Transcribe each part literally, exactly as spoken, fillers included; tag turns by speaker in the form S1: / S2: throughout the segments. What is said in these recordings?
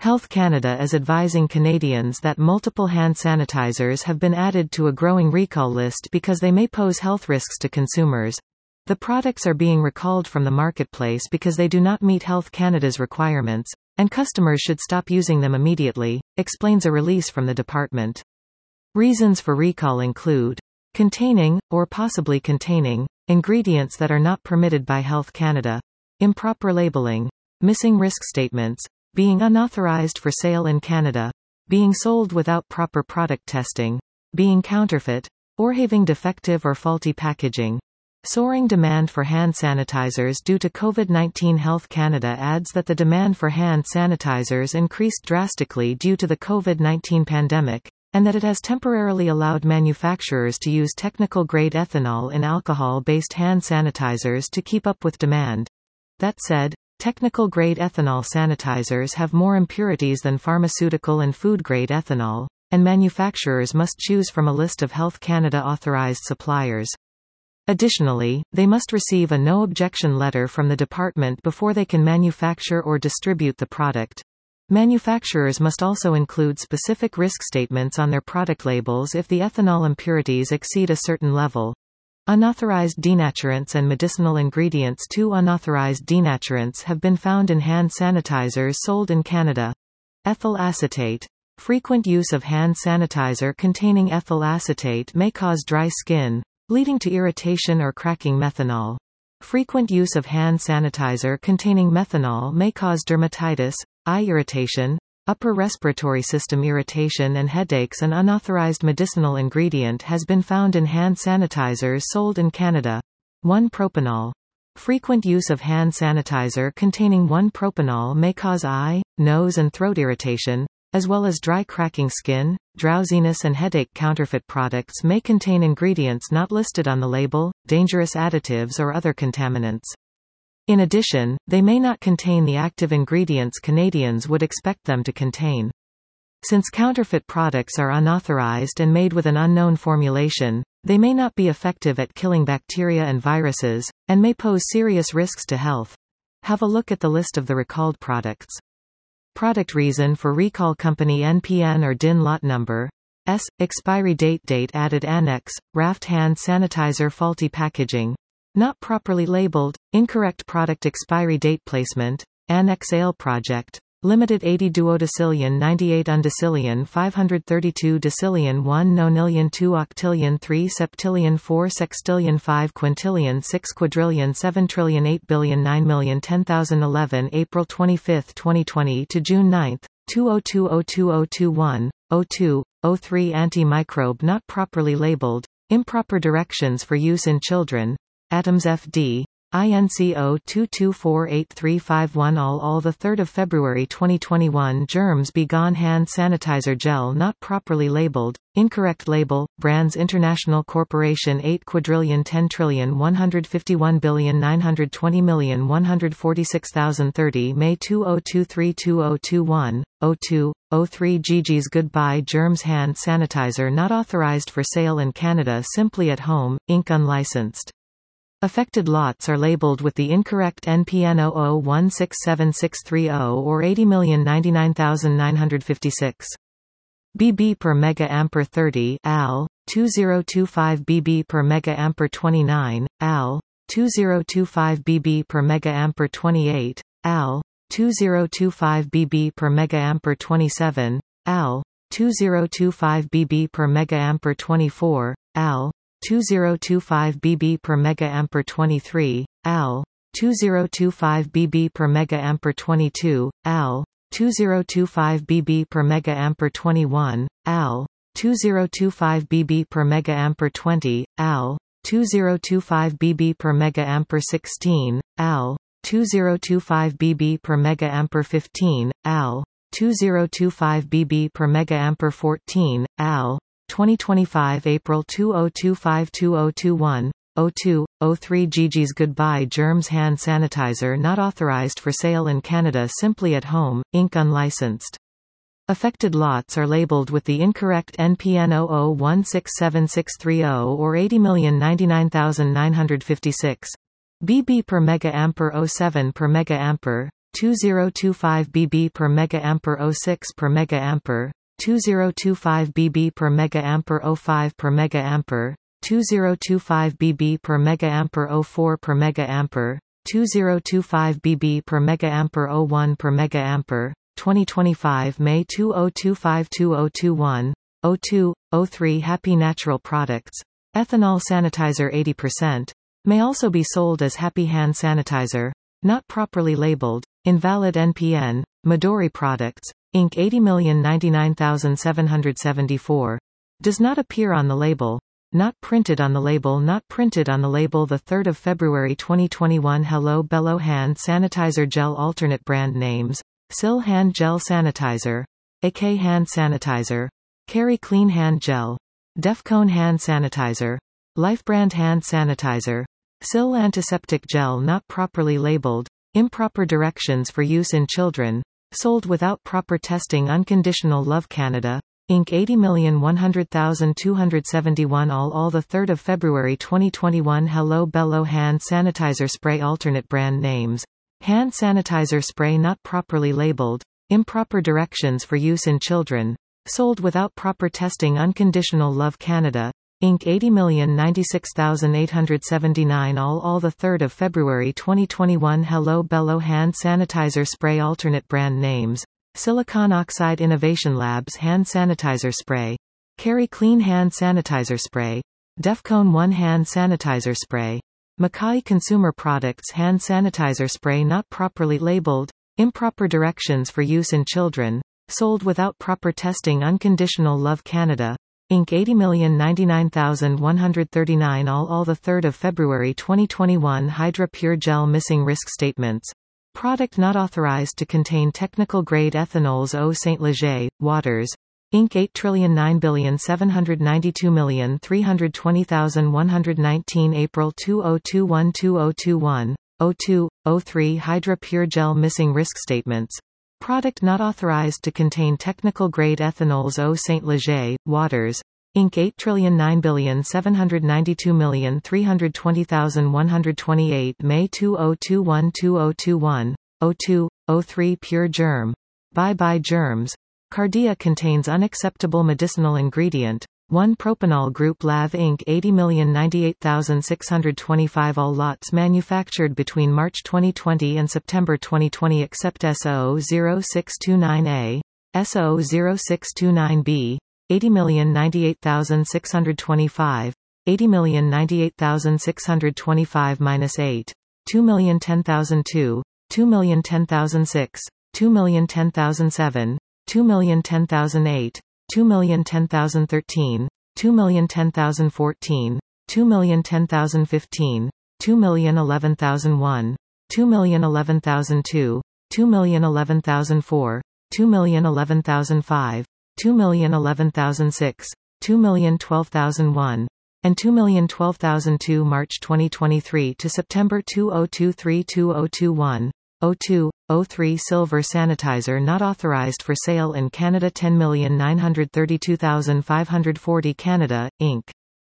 S1: Health Canada is advising Canadians that multiple hand sanitizers have been added to a growing recall list because they may pose health risks to consumers. The products are being recalled from the marketplace because they do not meet Health Canada's requirements, and customers should stop using them immediately, explains a release from the department. Reasons for recall include containing, or possibly containing, ingredients that are not permitted by Health Canada, improper labeling, missing risk statements, being unauthorized for sale in Canada, being sold without proper product testing, being counterfeit, or having defective or faulty packaging. Soaring demand for hand sanitizers due to COVID nineteen. Health Canada adds that the demand for hand sanitizers increased drastically due to the COVID nineteen pandemic, and that it has temporarily allowed manufacturers to use technical-grade ethanol in alcohol-based hand sanitizers to keep up with demand. That said, technical-grade ethanol sanitizers have more impurities than pharmaceutical and food-grade ethanol, and manufacturers must choose from a list of Health Canada authorized suppliers. Additionally, they must receive a no-objection letter from the department before they can manufacture or distribute the product. Manufacturers must also include specific risk statements on their product labels if the ethanol impurities exceed a certain level. Unauthorized denaturants and medicinal ingredients. Two unauthorized denaturants have been found in hand sanitizers sold in Canada. Ethyl acetate. Frequent use of hand sanitizer containing ethyl acetate may cause dry skin, leading to irritation or cracking. Methanol. Frequent use of hand sanitizer containing methanol may cause dermatitis, eye irritation, upper respiratory system irritation and headaches. An unauthorized medicinal ingredient has been found in hand sanitizers sold in Canada. one propanol. Frequent use of hand sanitizer containing one propanol may cause eye, nose and throat irritation, as well as dry cracking skin, drowsiness and headache. Counterfeit products may contain ingredients not listed on the label, dangerous additives or other contaminants. In addition, they may not contain the active ingredients Canadians would expect them to contain. Since counterfeit products are unauthorized and made with an unknown formulation, they may not be effective at killing bacteria and viruses, and may pose serious risks to health. Have a look at the list of the recalled products. Product reason for recall: company N P N or D I N lot number. S. Expiry date. Date added. Annex, Raft hand sanitizer. Faulty packaging. Not properly labeled, incorrect product expiry date. Placement, Annex Ale Project. Limited eighty duodecillion ninety-eight undecillion five hundred thirty-two decillion one nonillion two octillion three septillion four sextillion five quintillion six quadrillion seven trillion eight billion nine million ten thousand eleven. April twenty-fifth twenty twenty to June ninth, two oh two oh two oh two one, oh two, oh three. Antimicrobe not properly labeled, improper directions for use in children. Atoms F D, I N C zero two two four eight three five one. All all the third of February twenty twenty-one. Germs Be Gone hand sanitizer gel not properly labeled, incorrect label, Brands International Corporation eight quadrillion ten trillion one hundred fifty-one billion nine hundred twenty million one hundred forty-six thousand thirty. May two oh two three two oh two one, oh two, oh three. Gigi's Goodbye Germs hand sanitizer not authorized for sale in Canada. Simply at Home, Incorporated. Unlicensed. Affected lots are labeled with the incorrect N P N zero zero one six seven six three zero or eighty million ninety-nine thousand nine hundred fifty-six. B B per mega ampere thirty, A L, two thousand twenty-five B B per mega ampere twenty-nine, A L, two thousand twenty-five B B per mega ampere twenty-eight, A L, two thousand twenty-five B B per mega ampere twenty-seven, A L, two thousand twenty-five B B per mega ampere twenty-four, A L, two thousand twenty-five B B per mega ampere twenty-three, A L, two thousand twenty-five B B per mega ampere twenty-two, A L, two thousand twenty-five B B per mega ampere twenty-one, A L, two thousand twenty-five B B per mega ampere twenty, A L, two thousand twenty-five B B per mega ampere sixteen, A L, two thousand twenty-five B B per mega ampere fifteen, A L, two thousand twenty-five B B per mega ampere fourteen, A L, twenty twenty-five. April two oh two five two oh two one, oh two, oh three. Gigi's Goodbye Germs hand sanitizer not authorized for sale in Canada. Simply at Home, Incorporated. Unlicensed. Affected lots are labeled with the incorrect N P N zero zero one six seven six three zero or eighty million ninety-nine thousand nine hundred fifty-six. B B per mega ampere oh seven per mega ampere, two thousand twenty-five B B per megaampere oh six per megaampere, two thousand twenty-five B B per megaampere oh five per megaampere, two thousand twenty-five B B per megaampere oh four per megaampere, two thousand twenty-five B B per megaampere oh one per megaampere, twenty twenty-five May two thousand twenty-five two thousand twenty-one, oh two, oh three Happy Natural Products. Ethanol sanitizer eighty percent. May also be sold as Happy Hand Sanitizer. Not properly labeled. Invalid N P N. Midori Products, Incorporated eighty million ninety-nine thousand seven hundred seventy-four. Does not appear on the label. Not printed on the label. Not printed on the label. The third of February twenty twenty-one. Hello Bello Hand Sanitizer Gel. Alternate brand names. Sil Hand Gel Sanitizer. A K Hand Sanitizer. Carry Clean Hand Gel. Defcone Hand Sanitizer. Lifebrand Hand Sanitizer. Sil Antiseptic Gel. Not properly labeled. Improper directions for use in children. Sold without proper testing. Unconditional Love Canada, Incorporated eighty million one hundred thousand two hundred seventy-one. All all the third of February twenty twenty-one. Hello Bello Hand Sanitizer Spray. Alternate brand names. Hand Sanitizer Spray. Not properly labeled. Improper directions for use in children. Sold without proper testing. Unconditional Love Canada, Incorporated eighty million ninety-six thousand eight hundred seventy-nine. All all the third of February twenty twenty-one. Hello Bello Hand Sanitizer Spray. Alternate brand names. Silicon Oxide Innovation Labs Hand Sanitizer Spray. Carry Clean Hand Sanitizer Spray. Defcone one Hand Sanitizer Spray. Mackay Consumer Products Hand Sanitizer Spray. Not properly labeled. Improper directions for use in children. Sold without proper testing. Unconditional Love Canada, Incorporated eighty million ninety-nine thousand one hundred thirty-nine. All all the third of February twenty twenty-one. Hydra Pure Gel. Missing risk statements. Product not authorized to contain technical grade ethanols. Eau Saint Leger, Waters, Incorporated eight trillion nine billion seven hundred ninety-two million three hundred twenty thousand one hundred nineteen. April two thousand twenty-one two thousand twenty-one, oh two, oh three. Hydra Pure Gel. Missing risk statements. Product not authorized to contain technical grade ethanols. Eau Saint Leger, Waters, Incorporated eight trillion nine billion seven hundred ninety-two million three hundred twenty thousand one hundred twenty-eight. May two thousand twenty-one two thousand twenty-one, oh two, oh three. Pure Germ. Bye bye germs. Cardia contains unacceptable medicinal ingredient. one Propanol Group Lav Incorporated eighty million ninety-eight thousand six hundred twenty-five. All lots manufactured between March twenty twenty and September twenty twenty except S O zero six two nine A, S O zero six two nine B, eighty million ninety-eight thousand six hundred twenty-five, eighty million ninety-eight thousand six hundred twenty-five minus eight, two million ten thousand two, two million ten thousand six, two million ten thousand seven, two million ten thousand eight, two million ten thousand thirteen, two million ten thousand fourteen, two million ten thousand fifteen, two million eleven thousand one, two million eleven thousand two, two million eleven thousand four, two million eleven thousand five, two million eleven thousand six, two million twelve thousand one, and two million twelve thousand two. March twenty twenty-three to September two thousand twenty-three two thousand twenty-one, oh two, oh three. Silver sanitizer not authorized for sale in Canada. ten million nine hundred thirty-two thousand five hundred forty. Canada, Incorporated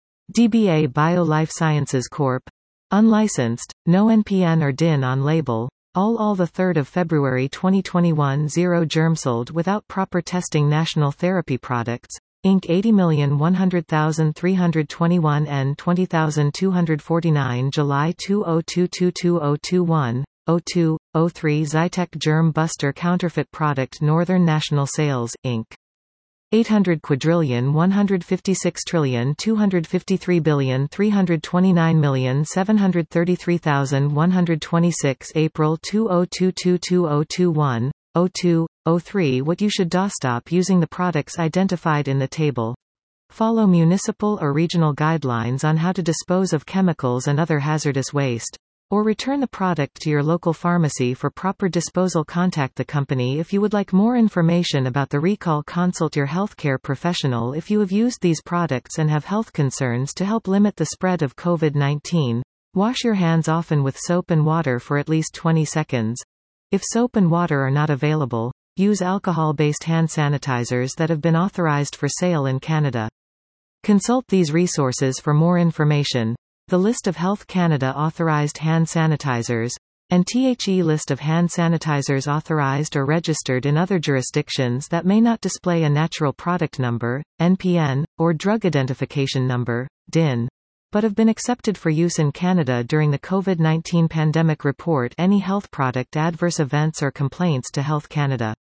S1: D B A Bio Life Sciences Corporation. Unlicensed, no N P N or D I N on label. All all the third of February twenty twenty-one. Zero germ. Sold without proper testing. National Therapy Products, Incorporated eighty million one hundred thousand three hundred twenty-one N twenty thousand two hundred forty-nine. July two thousand twenty-two two thousand twenty-one, oh two, oh three. Zytec Germ Buster Counterfeit Product. Northern National Sales, Incorporated eight hundred quadrillion one hundred fifty-six trillion two hundred fifty-three billion three hundred twenty-nine million seven hundred thirty-three thousand one hundred twenty-six. April two thousand twenty-two two thousand twenty-one, oh two, oh three. What you should do. Stop using the products identified in the table. Follow municipal or regional guidelines on how to dispose of chemicals and other hazardous waste. Or return the product to your local pharmacy for proper disposal. Contact the company if you would like more information about the recall. Consult your healthcare professional if you have used these products and have health concerns. To help limit the spread of COVID nineteen, wash your hands often with soap and water for at least twenty seconds. If soap and water are not available, use alcohol-based hand sanitizers that have been authorized for sale in Canada. Consult these resources for more information. The list of Health Canada authorized hand sanitizers, and the list of hand sanitizers authorized or registered in other jurisdictions that may not display a natural product number, N P N, or drug identification number, D I N, but have been accepted for use in Canada during the COVID nineteen pandemic. Report any health product adverse events or complaints to Health Canada.